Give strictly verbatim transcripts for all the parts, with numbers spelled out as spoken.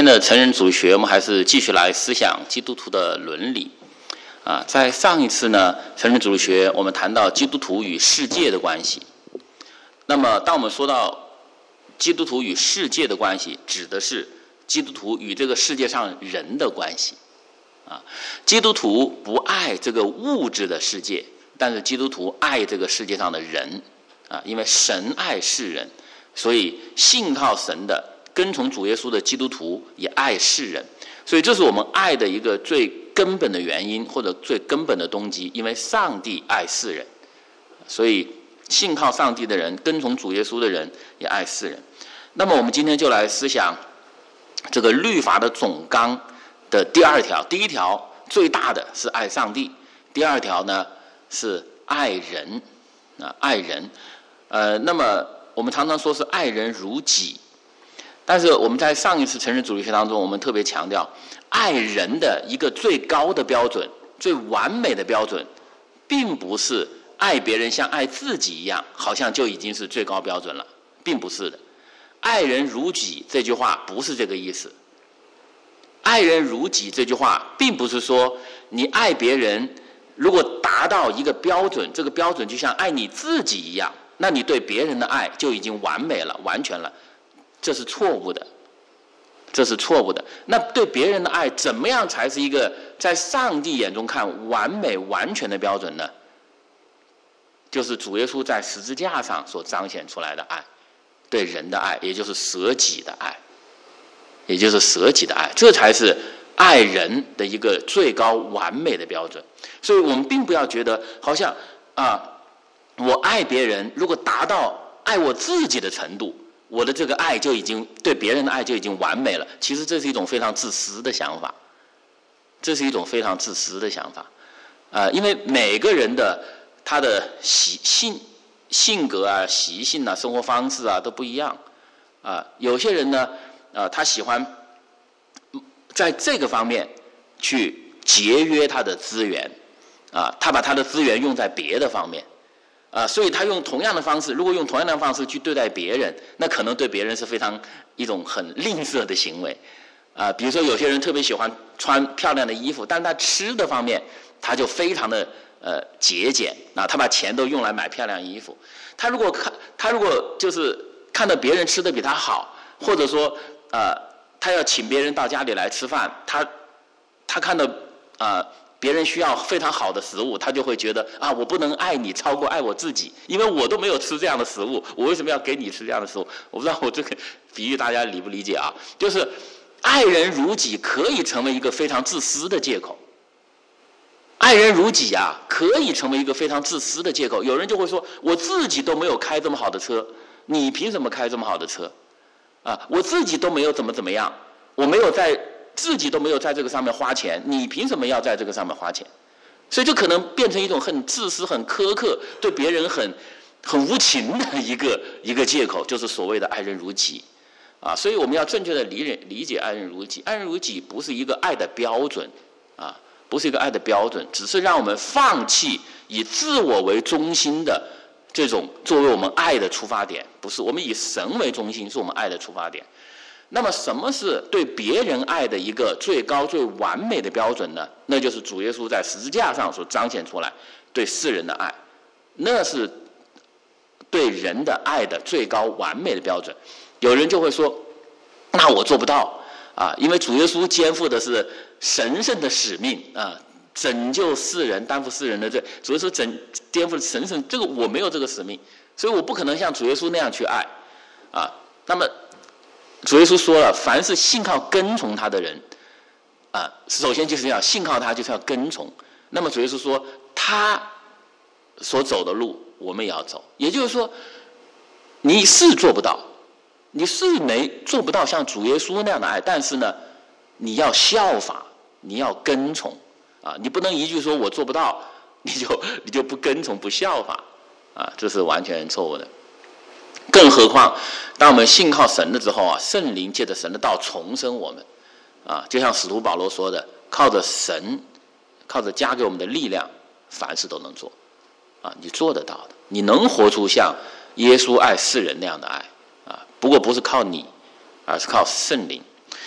今天的成人主义学，我们还是继续来思想基督徒的伦理。啊，在上一次呢，成人主义学我们谈到基督徒与世界的关系。那么，当我们说到基督徒与世界的关系，指的是基督徒与这个世界上人的关系。啊，基督徒不爱这个物质的世界，但是基督徒爱这个世界上的人。啊，因为神爱世人，所以信靠神的、跟从主耶稣的基督徒也爱世人。所以这是我们爱的一个最根本的原因，或者最根本的动机，因为上帝爱世人，所以信靠上帝的人，跟从主耶稣的人也爱世人。那么我们今天就来思想这个律法的总纲的第二条。第一条最大的是爱上帝，第二条呢是爱人啊，爱人。呃，那么我们常常说是爱人如己。但是我们在上一次成人主义学当中，我们特别强调，爱人的一个最高的标准、最完美的标准，并不是爱别人像爱自己一样，好像就已经是最高标准了，并不是的。爱人如己这句话不是这个意思。爱人如己这句话，并不是说你爱别人，如果达到一个标准，这个标准就像爱你自己一样，那你对别人的爱就已经完美了、完全了。这是错误的，这是错误的。那对别人的爱怎么样才是一个在上帝眼中看完美完全的标准呢？就是主耶稣在十字架上所彰显出来的爱，对人的爱，也就是舍己的爱，也就是舍己的爱，这才是爱人的一个最高完美的标准。所以我们并不要觉得好像啊，我爱别人，如果达到爱我自己的程度，我的这个爱就已经对别人的爱就已经完美了。其实这是一种非常自私的想法，这是一种非常自私的想法，啊、呃，因为每个人的他的习性、性格啊、习性啊、生活方式啊都不一样，啊、呃，有些人呢，啊、呃，他喜欢在这个方面去节约他的资源，啊、呃，他把他的资源用在别的方面。啊，所以他用同样的方式，如果用同样的方式去对待别人，那可能对别人是非常一种很吝啬的行为。啊，比如说有些人特别喜欢穿漂亮的衣服，但是他吃的方面他就非常的呃节俭啊，他把钱都用来买漂亮衣服。他如果看他如果就是看到别人吃的比他好，或者说呃他要请别人到家里来吃饭，他他看到啊。呃别人需要非常好的食物，他就会觉得啊，我不能爱你超过爱我自己，因为我都没有吃这样的食物，我为什么要给你吃这样的食物？我不知道我这个比喻大家理不理解啊？就是爱人如己可以成为一个非常自私的借口，爱人如己啊，可以成为一个非常自私的借口。有人就会说，我自己都没有开这么好的车，你凭什么开这么好的车？啊，我自己都没有怎么怎么样，我没有在。自己都没有在这个上面花钱，你凭什么要在这个上面花钱？所以就可能变成一种很自私、很苛刻、对别人很很无情的一个一个借口，就是所谓的爱人如己啊。所以我们要正确的理解理解爱人如己。爱人如己不是一个爱的标准啊，不是一个爱的标准，只是让我们放弃以自我为中心的这种作为我们爱的出发点，不是我们以神为中心是我们爱的出发点。那么什么是对别人爱的一个最高最完美的标准呢？那就是主耶稣在十字架上所彰显出来对世人的爱，那是对人的爱的最高完美的标准。有人就会说，那我做不到啊，因为主耶稣肩负的是神圣的使命啊，拯救世人，担负世人的罪。主耶稣拯颠覆神圣，这个我没有这个使命，所以我不可能像主耶稣那样去爱啊。那么主耶稣说了，凡是信靠跟从他的人，啊，首先就是要信靠他，就是要跟从。那么主耶稣说，他所走的路，我们也要走。也就是说，你是做不到，你是没做不到像主耶稣那样的爱，但是呢，你要效法，你要跟从，啊，你不能一句说我做不到，你就你就不跟从不效法，啊，这是完全错误的。更何况，当我们信靠神了之后啊，圣灵借着神的道重生我们，啊，就像使徒保罗说的，靠着神，靠着加给我们的力量，凡事都能做，啊，你做得到的，你能活出像耶稣爱世人那样的爱，啊，不过不是靠你，而是靠圣灵。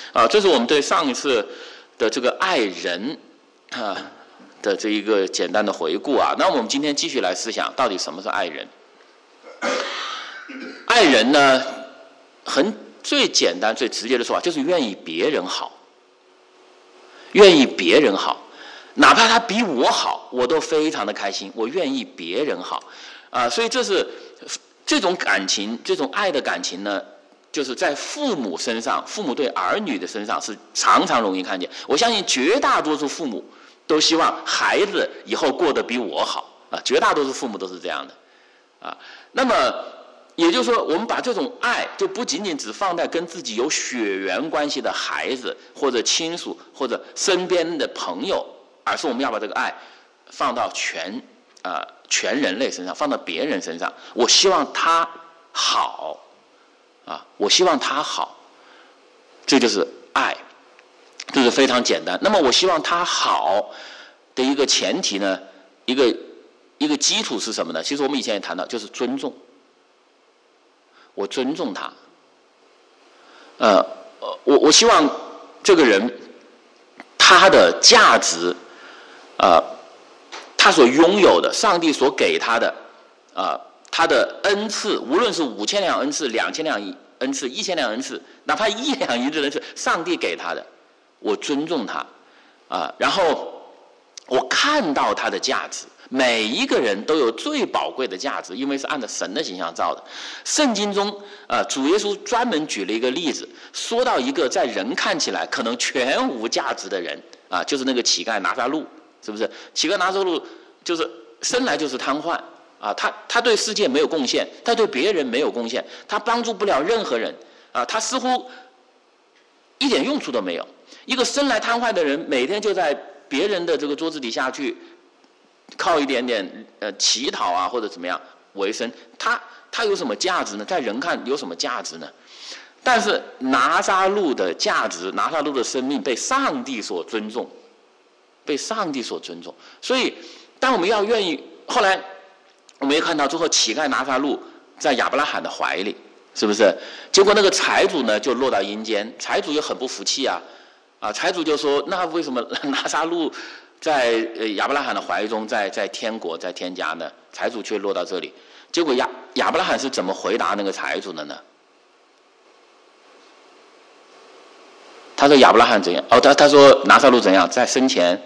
啊，这是我们对上一次的这个爱人啊的这一个简单的回顾啊。那我们今天继续来思想，到底什么是爱人？爱人呢，很最简单、最直接的说法，就是愿意别人好，愿意别人好，哪怕他比我好，我都非常的开心。我愿意别人好，啊，所以这是这种感情，这种爱的感情呢。就是在父母身上，父母对儿女的身上是常常容易看见。我相信绝大多数父母都希望孩子以后过得比我好啊，绝大多数父母都是这样的啊。那么也就是说，我们把这种爱就不仅仅只放在跟自己有血缘关系的孩子或者亲属或者身边的朋友，而是我们要把这个爱放到全啊、呃、全人类身上，放到别人身上。我希望他好。啊，我希望他好，这就是爱，这是非常简单。那么我希望他好的一个前提呢，一个一个基础是什么呢？其实我们以前也谈到，就是尊重。我尊重他，呃，我我希望这个人他的价值，呃，他所拥有的，上帝所给他的，啊、呃。他的恩赐，无论是五千两恩赐、两千两恩赐、一千两恩赐，哪怕一两银子恩赐，上帝给他的，我尊重他，啊，然后我看到他的价值。每一个人都有最宝贵的价值，因为是按照神的形象造的。圣经中，啊，主耶稣专门举了一个例子，说到一个在人看起来可能全无价值的人，啊，就是那个乞丐拿撒路，是不是？乞丐拿撒路就是生来就是瘫痪。啊，他他对世界没有贡献，他对别人没有贡献，他帮助不了任何人，啊，他似乎一点用处都没有。一个生来瘫痪的人，每天就在别人的这个桌子底下去靠一点点呃乞讨啊或者怎么样为生，他他有什么价值呢？在人看有什么价值呢？但是拿撒路的价值，拿撒路的生命被上帝所尊重，被上帝所尊重。所以，当我们要愿意后来。我们也看到最后乞丐拿撒路在亚伯拉罕的怀里，是不是？结果那个财主呢就落到阴间，财主也很不服气啊，啊，财主就说：那为什么拿撒路在亚伯拉罕的怀中，在在天国，在天家呢？财主却落到这里。结果亚亚伯拉罕是怎么回答那个财主的呢？他说亚伯拉罕怎样？哦，他他说拿撒路怎样？在生前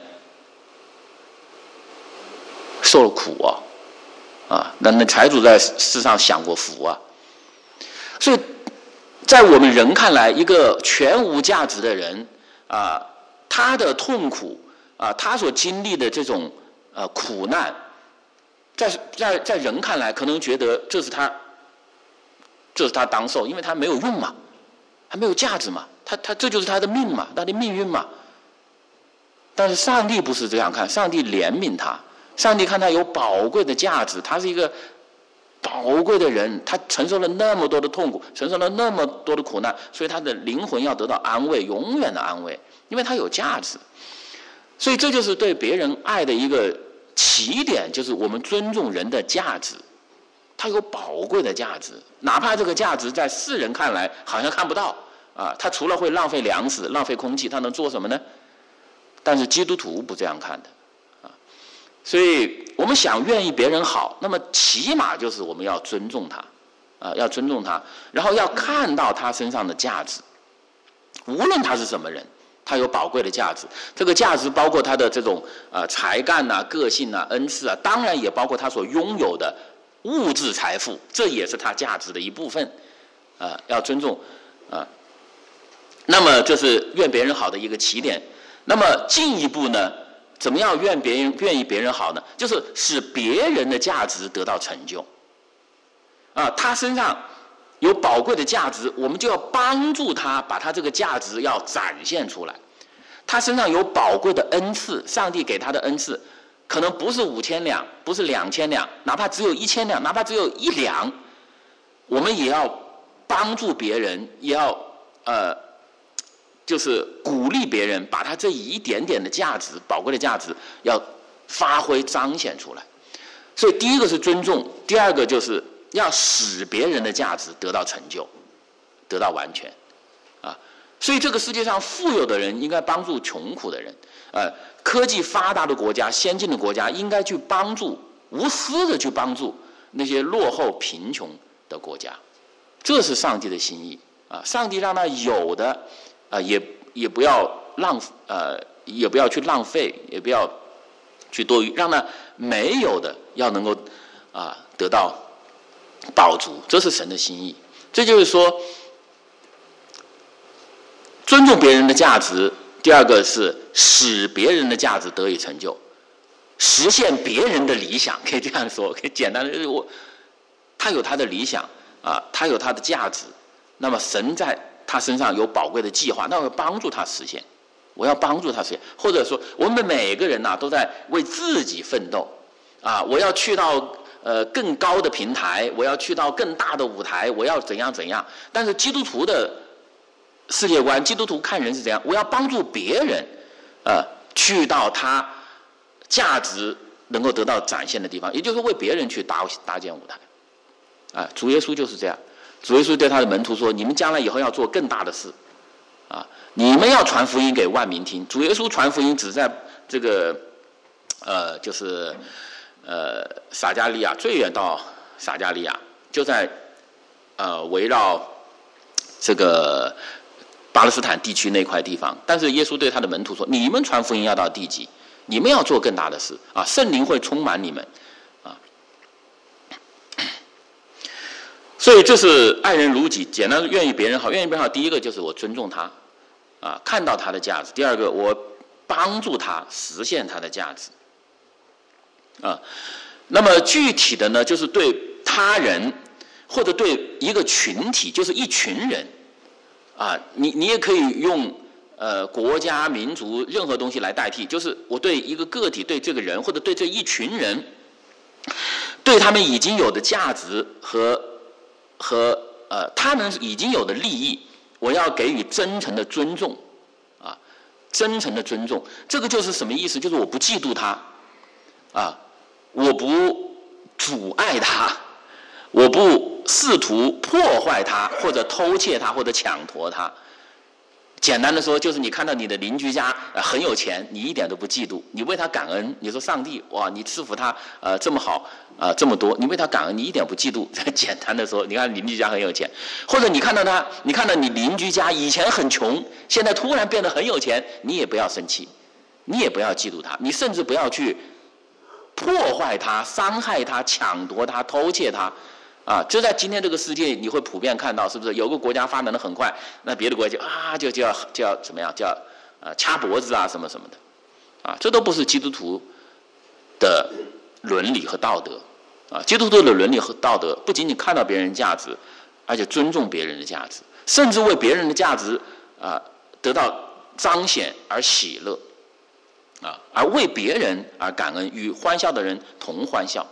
受了苦哦。啊，那那财主在世上享过福啊，所以在我们人看来，一个全无价值的人啊，他的痛苦啊，他所经历的这种呃苦难，在在在人看来，可能觉得这是他，这是他当受，因为他没有用嘛，他没有价值嘛，他他这就是他的命嘛，他的命运嘛。但是上帝不是这样看，上帝怜悯他。上帝看他有宝贵的价值，他是一个宝贵的人，他承受了那么多的痛苦，承受了那么多的苦难，所以他的灵魂要得到安慰，永远的安慰，因为他有价值。所以这就是对别人爱的一个起点，就是我们尊重人的价值，他有宝贵的价值，哪怕这个价值在世人看来好像看不到啊，他除了会浪费粮食、浪费空气，他能做什么呢？但是基督徒不这样看的。所以我们想愿意别人好，那么起码就是我们要尊重他，啊，要尊重他，然后要看到他身上的价值，无论他是什么人，他有宝贵的价值。这个价值包括他的这种呃才干呐、个性啊、恩赐啊，当然也包括他所拥有的物质财富，这也是他价值的一部分，啊，要尊重啊。那么这是愿别人好的一个起点。那么进一步呢？怎么样愿别人愿意别人好呢？就是使别人的价值得到成就。啊，他身上有宝贵的价值，我们就要帮助他把他这个价值要展现出来。他身上有宝贵的恩赐，上帝给他的恩赐，可能不是五千两，不是两千两，哪怕只有一千两，哪怕只有一两，我们也要帮助别人，也要呃。就是鼓励别人把他这一点点的价值，宝贵的价值要发挥彰显出来。所以第一个是尊重，第二个就是要使别人的价值得到成就，得到完全啊。 所以这个世界上富有的人应该帮助穷苦的人，呃，科技发达的国家、先进的国家应该去帮助，无私的去帮助那些落后贫穷的国家，这是上帝的心意啊！上帝让他有的啊、呃，也也不要浪呃，也不要去浪费，也不要去多余，让他没有的要能够啊、呃、得到饱足，这是神的心意。这就是说，尊重别人的价值。第二个是使别人的价值得以成就，实现别人的理想，可以这样说，可以简单的，我他有他的理想啊，他有他的价值，那么神在他身上有宝贵的计划，那我要帮助他实现，我要帮助他实现，或者说我们每个人呐、啊、都在为自己奋斗啊，我要去到呃更高的平台，我要去到更大的舞台，我要怎样怎样，但是基督徒的世界观，基督徒看人是怎样？我要帮助别人，呃，去到他价值能够得到展现的地方，也就是为别人去搭搭建舞台。啊、呃，主耶稣就是这样。主耶稣对他的门徒说：“你们将来以后要做更大的事，啊，你们要传福音给万民听。”主耶稣传福音只在这个，呃，就是呃撒加利亚最远到撒加利亚，就在呃围绕这个巴勒斯坦地区那块地方，但是耶稣对他的门徒说：“你们传福音要到地极，你们要做更大的事啊！圣灵会充满你们啊！”所以这是爱人如己，简单愿意别人好，愿意别人好。第一个就是我尊重他啊，看到他的价值；第二个我帮助他实现他的价值啊。那么具体的呢，就是对他人或者对一个群体，就是一群人。啊，你你也可以用呃国家、民族任何东西来代替，就是我对一个个体、对这个人或者对这一群人，对他们已经有的价值和和呃他们已经有的利益，我要给予真诚的尊重，啊，真诚的尊重，这个就是什么意思？就是我不嫉妒他，啊，我不阻碍他。我不试图破坏他，或者偷窃他，或者抢夺他。简单的说，就是你看到你的邻居家、呃、很有钱，你一点都不嫉妒，你为他感恩。你说上帝，哇，你赐福他呃这么好，呃这么多，你为他感恩，你一点不嫉妒。简单的说，你看邻居家很有钱，或者你看到他，你看到你邻居家以前很穷，现在突然变得很有钱，你也不要生气，你也不要嫉妒他，你甚至不要去破坏他、伤害他、抢夺他、偷窃他。啊，这在今天这个世界你会普遍看到，是不是？有个国家发展的很快，那别的国家就啊就就要就要怎么样，就要呃掐脖子啊什么什么的，啊，这都不是基督徒的伦理和道德啊。基督徒的伦理和道德不仅仅看到别人价值，而且尊重别人的价值，甚至为别人的价值啊得到彰显而喜乐啊，而为别人而感恩，与欢笑的人同欢笑。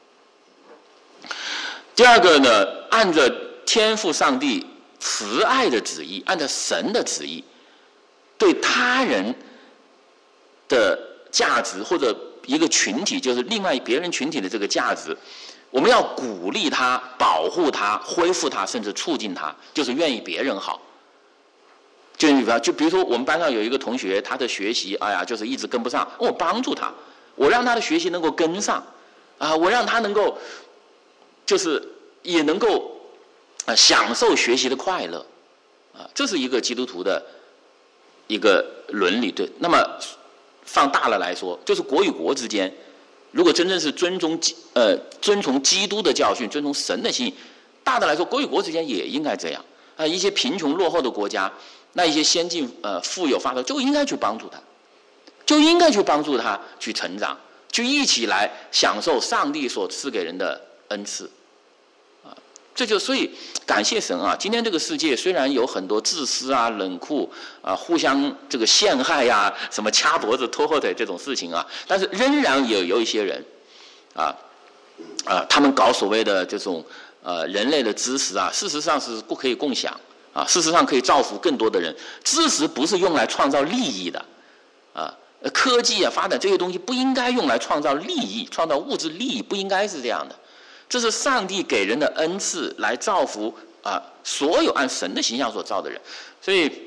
第二个呢，按着天父上帝慈爱的旨意，按照神的旨意，对他人的价值或者一个群体，就是另外别人群体的这个价值，我们要鼓励他、保护他、恢复他，甚至促进他，就是愿意别人好。就你比方，就比如说我们班上有一个同学，他的学习，哎呀，就是一直跟不上，我帮助他，我让他的学习能够跟上，啊，我让他能够。就是也能够啊享受学习的快乐，啊，这是一个基督徒的一个伦理。对，那么放大了来说，就是国与国之间，如果真正是尊重呃遵从基督的教训，遵从神的心意，大的来说，国与国之间也应该这样啊。一些贫穷落后的国家，那一些先进呃富有发达，就应该去帮助他，就应该去帮助他去成长，去一起来享受上帝所赐给人的恩赐，啊，这就所以感谢神啊！今天这个世界虽然有很多自私啊、冷酷啊、互相这个陷害呀、啊、什么掐脖子、拖后腿这种事情啊，但是仍然有有一些人，啊啊，他们搞所谓的这种呃人类的知识啊，事实上是不可以共享啊，事实上可以造福更多的人。知识不是用来创造利益的，啊。科技啊，发展这些东西不应该用来创造利益、创造物质利益，不应该是这样的。这是上帝给人的恩赐，来造福啊所有按神的形象所造的人。所以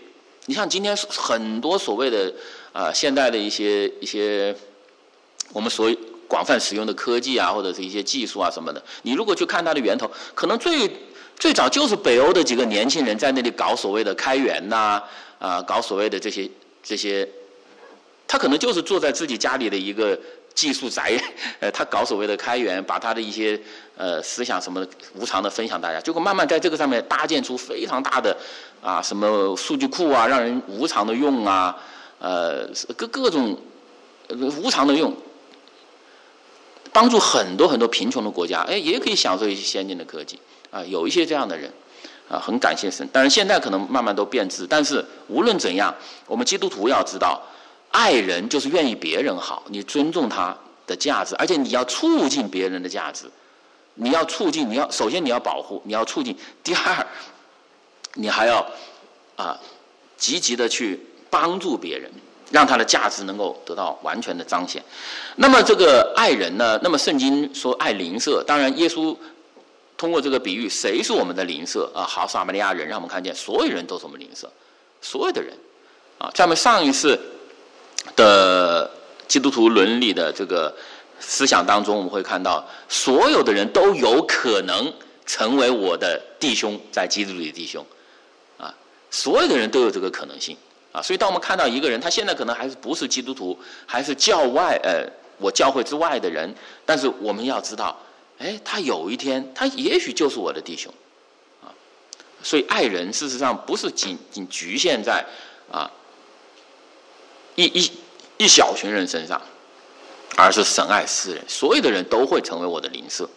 你像今天很多所谓的啊、呃、现代的一些一些我们所广泛使用的科技啊，或者是一些技术啊什么的，你如果去看它的源头，可能最最早就是北欧的几个年轻人在那里搞所谓的开源呐、啊，啊、呃，搞所谓的这些这些，他可能就是坐在自己家里的一个技术宅，呃，他搞所谓的开源，把他的一些呃思想什么的无偿的分享大家，结果慢慢在这个上面搭建出非常大的啊什么数据库啊，让人无偿的用啊，呃各各种无偿的用，帮助很多很多贫穷的国家，哎，也可以享受一些先进的科技啊，有一些这样的人啊，很感谢神。当然现在可能慢慢都变质，但是无论怎样，我们基督徒要知道。爱人就是愿意别人好，你尊重他的价值，而且你要促进别人的价值，你要促进，你要首先你要保护，你要促进，第二，你还要啊积极的去帮助别人，让他的价值能够得到完全的彰显。那么这个爱人呢？那么圣经说爱邻舍，当然耶稣通过这个比喻，谁是我们的邻舍啊？好撒玛利亚人让我们看见，所有人都是我们邻舍，所有的人啊，在我们上一次的基督徒伦理的这个思想当中，我们会看到所有的人都有可能成为我的弟兄，在基督里的弟兄啊，所有的人都有这个可能性啊。所以当我们看到一个人，他现在可能还是不是基督徒，还是教外呃我教会之外的人，但是我们要知道，哎，他有一天他也许就是我的弟兄啊。所以爱人事实上不是仅仅局限在啊一一一小群人身上，而是神爱世人，所有的人都会成为我的邻舍。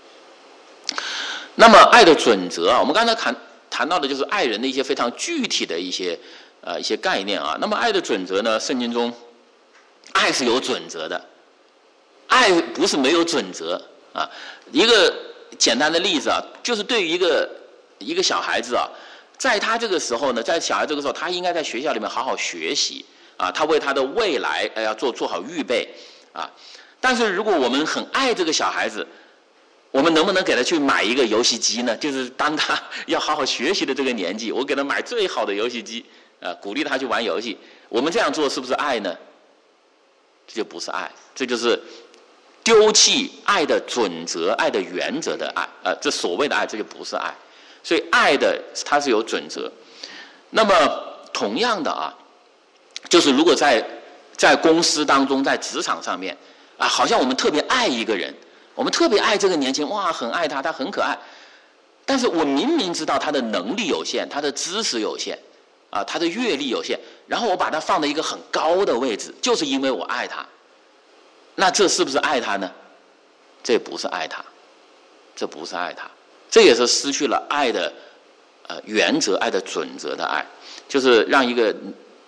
那么爱的准则啊，我们刚才谈谈到的就是爱人的一些非常具体的一些呃一些概念啊。那么爱的准则呢，圣经中爱是有准则的，爱不是没有准则啊。一个简单的例子啊，就是对于一个一个小孩子啊，在他这个时候呢，在小孩这个时候，他应该在学校里面好好学习。啊，他为他的未来呃要做做好预备啊。但是如果我们很爱这个小孩子，我们能不能给他去买一个游戏机呢？就是当他要好好学习的这个年纪，我给他买最好的游戏机啊，鼓励他去玩游戏。我们这样做是不是爱呢？这就不是爱，这就是丢弃爱的准则、爱的原则的爱。呃，这所谓的爱，这就不是爱。所以爱的它是有准则。那么同样的啊。就是如果在在公司当中，在职场上面啊，好像我们特别爱一个人，我们特别爱这个年轻人，哇，很爱他，他很可爱。但是我明明知道他的能力有限，他的知识有限，啊，他的阅历有限，然后我把他放在一个很高的位置，就是因为我爱他。那这是不是爱他呢？这不是爱他，这不是爱他，这也是失去了爱的呃原则、爱的准则的爱，就是让一个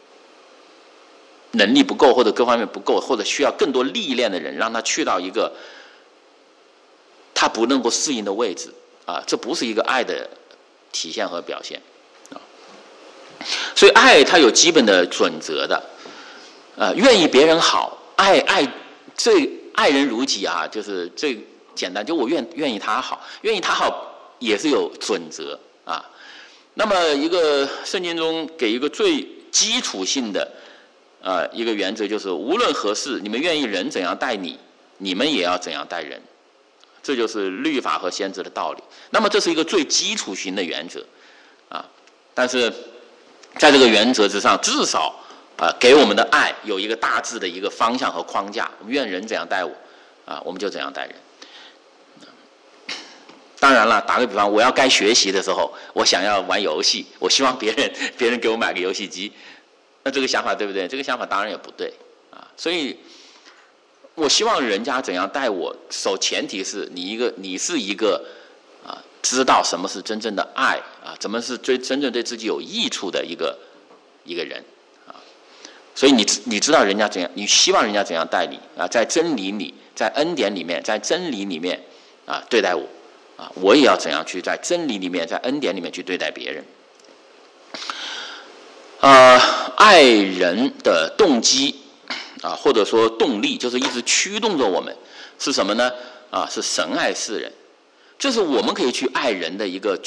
能力不够或者各方面不够或者需要更多历练的人，让他去到一个他不能够适应的位置啊，这不是一个爱的体现和表现啊。所以爱它有基本的准则的，呃，愿意别人好，爱爱最爱人如己啊，就是最简单，就我愿愿意他好，愿意他好也是有准则啊。那么一个圣经中给一个最基础性的呃，一个原则就是，无论何事，你们愿意人怎样待你，你们也要怎样待人，这就是律法和先知的道理。那么这是一个最基础型的原则，啊，但是在这个原则之上，至少啊、呃，给我们的爱有一个大致的一个方向和框架。我们愿人怎样待我，啊，我们就怎样待人。当然了，打个比方，我要该学习的时候，我想要玩游戏，我希望别人别人给我买个游戏机。那这个想法对不对？这个想法当然也不对啊。所以，我希望人家怎样待我，首前提是你一个，你是一个啊，知道什么是真正的爱啊，怎么是最真正对自己有益处的一个一个人啊。所以你你知道人家怎样，你希望人家怎样待你啊，在真理里，在恩典里面，在真理里面啊对待我啊，我也要怎样去在真理里面，在恩典里面去对待别人。呃，爱人的动机啊，或者说动力，就是一直驱动着我们，是什么呢？啊，是神爱世人，这是我们可以去爱人的一个驱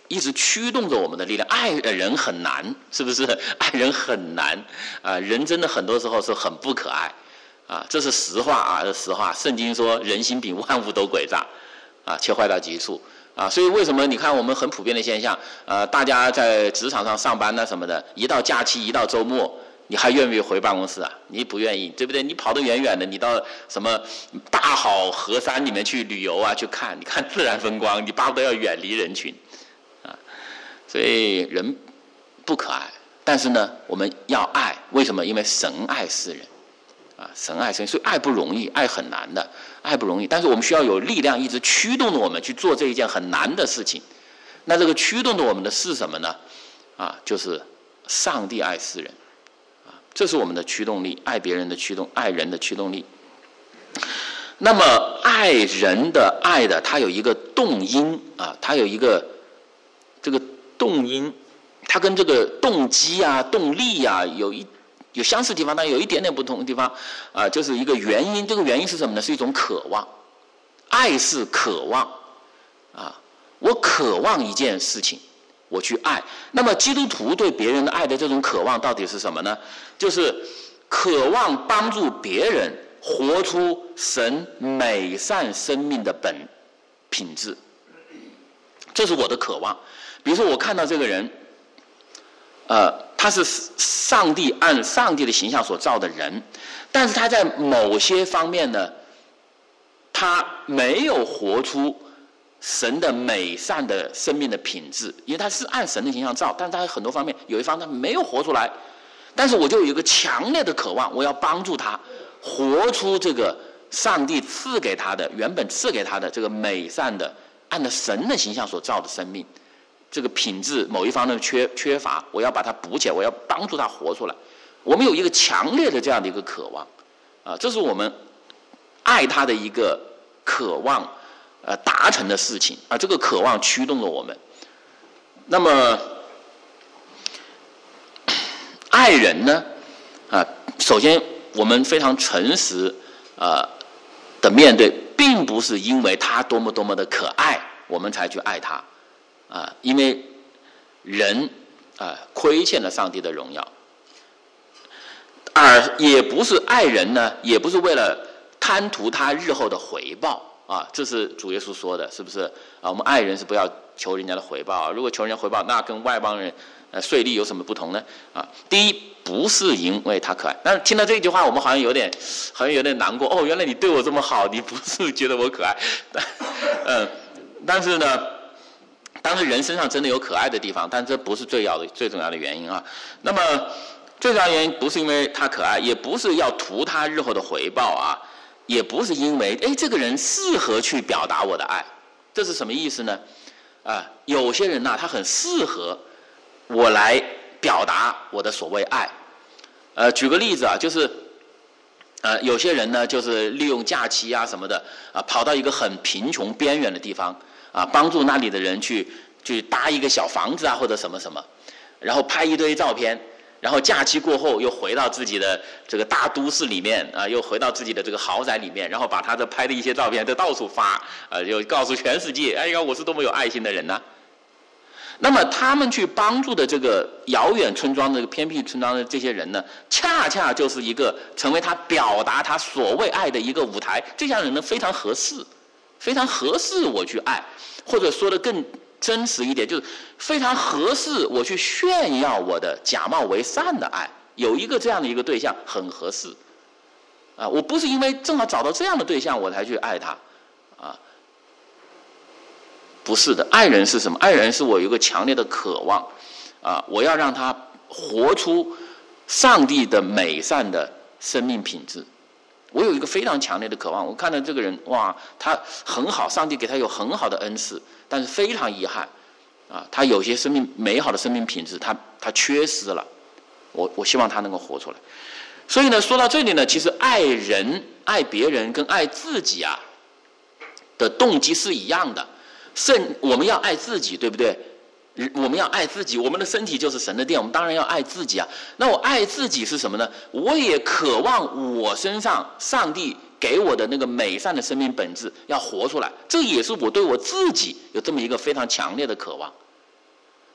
一直驱动着我们的力量。爱人很难，是不是？爱人很难啊！人真的很多时候是很不可爱啊，这是实话啊，这是实话。圣经说人心比万物都诡诈啊，却坏到极处啊。所以为什么你看我们很普遍的现象，呃，大家在职场上上班呢什么的，一到假期，一到周末，你还愿不愿意回办公室啊？你不愿意，对不对？你跑得远远的，你到什么大好河山里面去旅游啊，去看，你看自然风光，你巴不得要远离人群啊。所以人不可爱，但是呢，我们要爱，为什么？因为神爱世人啊，神爱世人，所以爱不容易，爱很难的，爱不容易。但是我们需要有力量一直驱动着我们去做这一件很难的事情。那这个驱动着我们的是什么呢？啊，就是上帝爱世人。这是我们的驱动力，爱别人的驱动，爱人的驱动力。那么爱人的爱的，它有一个动因啊，它有一个这个动因，它跟这个动机啊、动力啊有一有相似地方，但有一点点不同的地方啊，就是一个原因。这个原因是什么呢？是一种渴望，爱是渴望啊，我渴望一件事情。我去爱，那么基督徒对别人的爱的这种渴望到底是什么呢？就是渴望帮助别人活出神美善生命的本品质，这是我的渴望。比如说我看到这个人，呃，他是上帝按上帝的形象所造的人，但是他在某些方面呢，他没有活出神的美善的生命的品质，因为他是按神的形象造，但是他很多方面有一方他没有活出来，但是我就有一个强烈的渴望，我要帮助他活出这个上帝赐给他的原本赐给他的这个美善的按照神的形象所造的生命，这个品质某一方面缺缺乏，我要把它补起来，我要帮助他活出来。我们有一个强烈的这样的一个渴望啊，这是我们爱他的一个渴望呃，达成的事情啊，这个渴望驱动了我们。那么，爱人呢？啊，首先我们非常诚实啊、呃、的面对，并不是因为他多么多么的可爱，我们才去爱他啊，因为人啊亏欠了上帝的荣耀，而也不是爱人呢，也不是为了贪图他日后的回报。啊，这是主耶稣说的，是不是啊？我们爱人是不要求人家的回报啊。如果求人家回报，那跟外邦人呃税吏有什么不同呢？啊，第一不是因为他可爱，但是听到这句话，我们好像有点好像有点难过。哦，原来你对我这么好，你不是觉得我可爱？嗯，但是呢，当然人身上真的有可爱的地方，但这不是最要的最重要的原因啊。那么最重要的原因不是因为他可爱，也不是要图他日后的回报啊。也不是因为哎，这个人适合去表达我的爱，这是什么意思呢？啊，有些人呢、啊，他很适合我来表达我的所谓爱。呃，举个例子啊，就是呃，有些人呢，就是利用假期啊什么的啊，跑到一个很贫穷边缘的地方啊，帮助那里的人去去搭一个小房子啊，或者什么什么，然后拍一堆照片。然后假期过后又回到自己的这个大都市里面啊，又回到自己的这个豪宅里面，然后把他的拍的一些照片都到处发，啊，就告诉全世界，哎呀，我是多么有爱心的人呐、啊。那么他们去帮助的这个遥远村庄的偏僻村庄的这些人呢，恰恰就是一个成为他表达他所谓爱的一个舞台。这样人呢非常合适，非常合适我去爱，或者说的更真实一点，就是非常合适我去炫耀我的假冒为善的爱。有一个这样的一个对象很合适啊，我不是因为正好找到这样的对象我才去爱他啊，不是的。爱人是什么？爱人是我有一个强烈的渴望啊，我要让他活出上帝的美善的生命品质。我有一个非常强烈的渴望，我看到这个人，哇，他很好，上帝给他有很好的恩赐，但是非常遗憾啊，他有些生命美好的生命品质他他缺失了，我我希望他能够活出来。所以呢，说到这里呢，其实爱人爱别人跟爱自己啊的动机是一样的。甚我们要爱自己，对不对？我们要爱自己，我们的身体就是神的殿，我们当然要爱自己啊。那我爱自己是什么呢？我也渴望我身上上帝给我的那个美善的生命本质要活出来，这也是我对我自己有这么一个非常强烈的渴望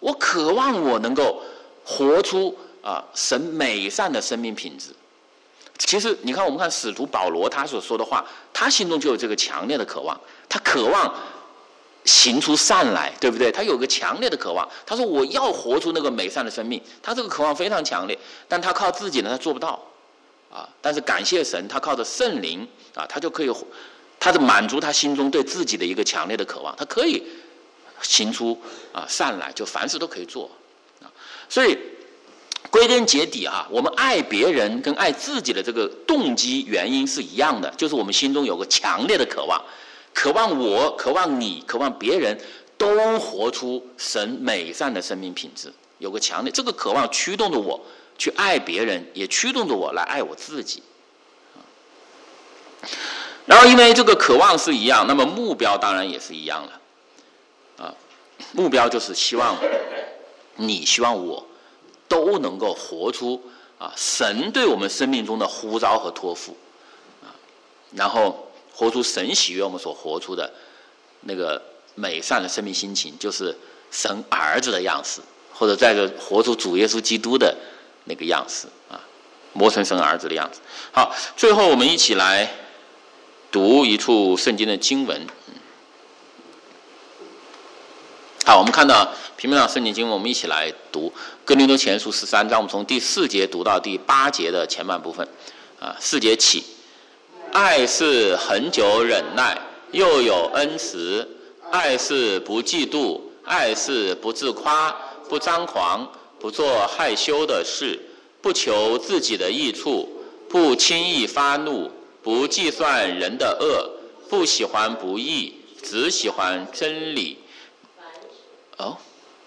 我渴望我能够活出啊神美善的生命品质。其实你看，我们看使徒保罗他所说的话，他心中就有这个强烈的渴望，他渴望行出善来，对不对？他有个强烈的渴望，他说我要活出那个美善的生命，他这个渴望非常强烈，但他靠自己呢，他做不到啊。但是感谢神，他靠着圣灵啊，他就可以，他的满足他心中对自己的一个强烈的渴望，他可以行出啊善来，就凡事都可以做啊。所以归根结底啊，我们爱别人跟爱自己的这个动机原因是一样的，就是我们心中有个强烈的渴望，渴望我，渴望你，渴望别人都活出神美善的生命品质，有个强烈这个渴望驱动着我去爱别人，也驱动着我来爱我自己。然后因为这个渴望是一样，那么目标当然也是一样了啊，目标就是希望你，希望我都能够活出啊神对我们生命中的呼召和托付啊，然后活出神喜悦我们所活出的那个美善的生命心情，就是神儿子的样式，或者再个活出主耶稣基督的那个样式啊，磨成神儿子的样子。好，最后我们一起来读一处圣经的经文。好，我们看到屏幕上圣经经文，我们一起来读哥林多前书十三章，我们从第四节读到第八节的前半部分啊，四节起。爱是恒久忍耐，又有恩慈；爱是不嫉妒，爱是不自夸，不张狂，不做害羞的事，不求自己的益处，不轻易发怒，不计算人的恶，不喜欢不义，只喜欢真理。哦，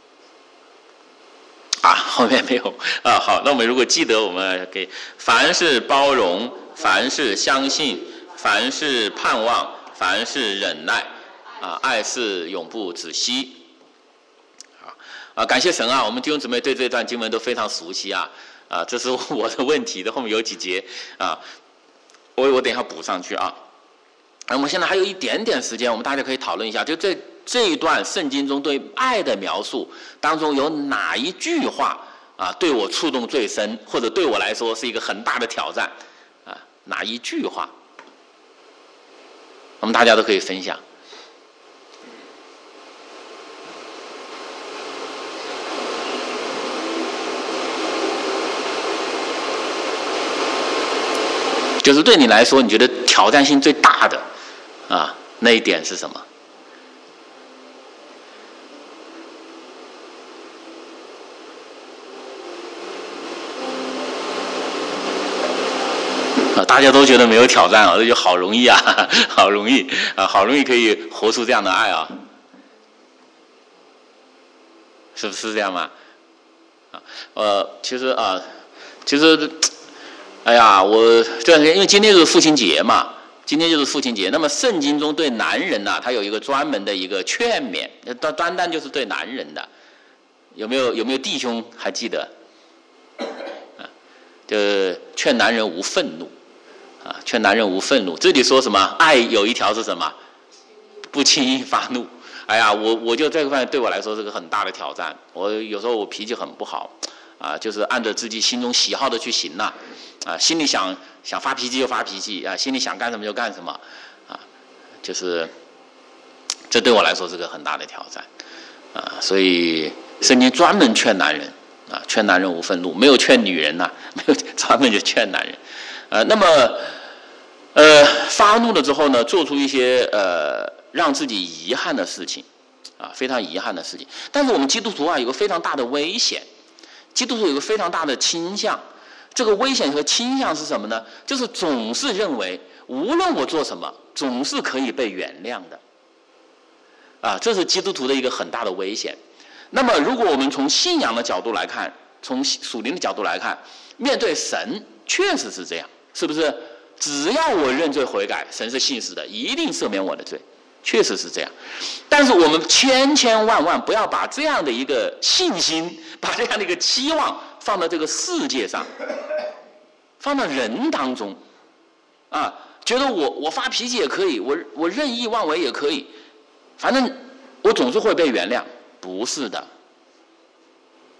啊，后面没有啊。好，那我们如果记得，我们可以凡是包容，凡是相信，凡是盼望，凡是忍耐，啊，爱是永不止息。啊啊，感谢神啊！我们弟兄姊妹对这段经文都非常熟悉啊啊，这是我的问题的后面有几节啊，我我等一下补上去啊。那我们现在还有一点点时间，我们大家可以讨论一下，就这这一段圣经中对爱的描述当中有哪一句话啊对我触动最深，或者对我来说是一个很大的挑战啊？哪一句话？我们大家都可以分享。就是对你来说，你觉得挑战性最大的啊那一点是什么？啊，大家都觉得没有挑战啊，这就好容易啊，好容易啊，好容易可以活出这样的爱啊，是不是这样吗？啊，呃，其实啊，其实。哎呀，我这因为今天就是父亲节嘛，今天就是父亲节。那么圣经中对男人呐、啊，他有一个专门的一个劝勉，单单单就是对男人的。有没有有没有弟兄还记得？啊，就是劝男人无愤怒，啊，劝男人无愤怒。这里说什么？爱有一条是什么？不轻易发怒。哎呀，我我就这个方面对我来说是个很大的挑战。我有时候我脾气很不好。啊，就是按照自己心中喜好的去行呐、啊，啊，心里想想发脾气就发脾气啊，心里想干什么就干什么，啊，就是这对我来说是个很大的挑战，啊，所以圣经专门劝男人啊，劝男人无愤怒，没有劝女人呐、啊，没有专门就劝男人，呃，那么呃发怒了之后呢，做出一些呃让自己遗憾的事情，啊，非常遗憾的事情。但是我们基督徒啊，有个非常大的危险。基督徒有个非常大的倾向，这个危险和倾向是什么呢？就是总是认为无论我做什么，总是可以被原谅的。啊，这是基督徒的一个很大的危险。那么，如果我们从信仰的角度来看，从属灵的角度来看，面对神确实是这样，是不是？只要我认罪悔改，神是信实的，一定赦免我的罪。确实是这样，但是我们千千万万不要把这样的一个信心，把这样的一个期望放到这个世界上，放到人当中，啊，觉得我我发脾气也可以，我我任意妄为也可以，反正我总是会被原谅，不是的，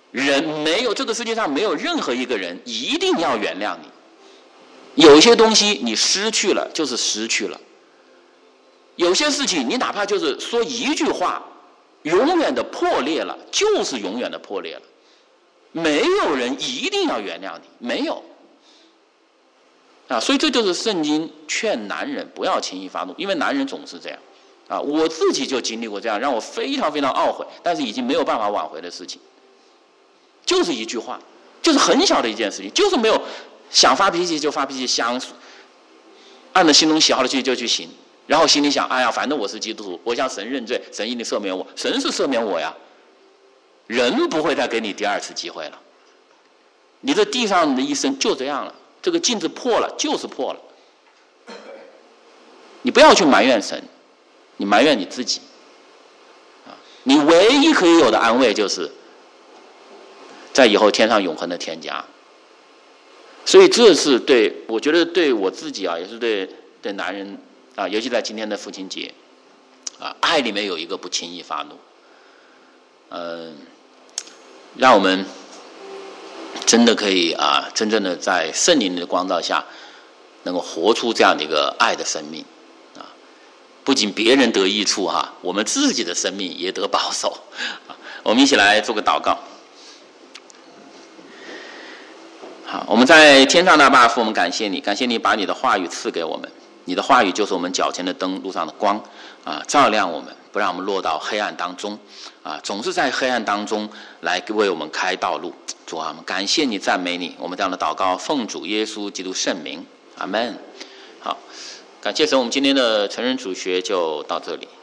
人没有，这个世界上没有任何一个人一定要原谅你。有些东西你失去了就是失去了，有些事情你哪怕就是说一句话，永远的破裂了，就是永远的破裂了。没有人一定要原谅你，没有。啊，所以这就是圣经劝男人不要轻易发怒，因为男人总是这样。啊，我自己就经历过这样让我非常非常懊悔，但是已经没有办法挽回的事情。就是一句话，就是很小的一件事情，就是没有想发脾气就发脾气，想按着心中喜好的去就去行，然后心里想，哎呀，反正我是基督徒，我向神认罪，神一定赦免我，神是赦免我呀，人不会再给你第二次机会了。你这地上的一生就这样了，这个镜子破了就是破了。你不要去埋怨神，你埋怨你自己。你唯一可以有的安慰就是在以后天上永恒的天家。所以这是对，我觉得对我自己啊，也是对对男人啊，尤其在今天的父亲节啊，爱里面有一个不轻易发怒，嗯、呃，让我们真的可以啊，真正的在圣灵的光照下，能够活出这样的一个爱的生命啊，不仅别人得益处哈、啊，我们自己的生命也得保守啊。我们一起来做个祷告。好，我们在天上的爸父，我们感谢你，感谢你把你的话语赐给我们，你的话语就是我们脚前的灯，路上的光啊，照亮我们，不让我们落到黑暗当中啊，总是在黑暗当中来为我们开道路。主啊，我们感谢你，赞美你，我们这样的祷告奉主耶稣基督圣名，阿们。好，感谢神，我们今天的成人主学就到这里。